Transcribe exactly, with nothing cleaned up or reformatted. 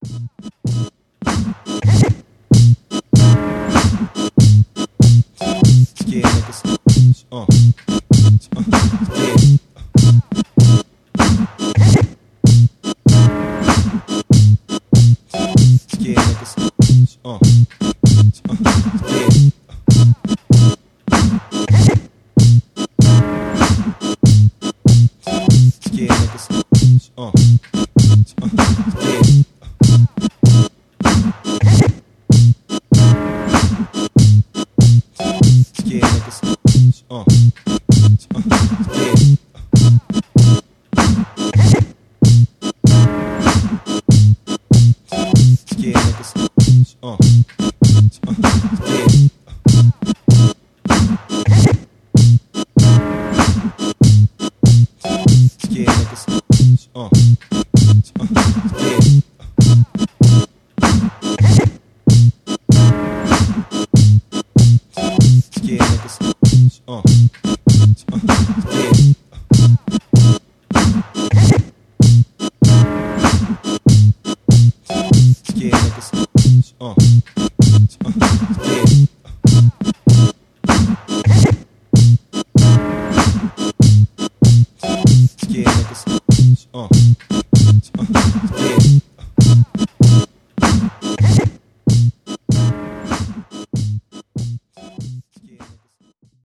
Yeah, niggas. Uh, uh, yeah. Yeah, niggas. Uh, uh, yeah. Yeah, niggas. Uh, uh, yeah. Yeah, niggas. Uh, uh, yeah. Yeah, niggas. Uh, uh, yeah. Yeah, niggas. Uh, uh, yeah. Yeah, niggas. Uh, uh, yeah. Yeah, niggas. Uh, uh, yeah. Yeah, niggas. Uh, uh, yeah.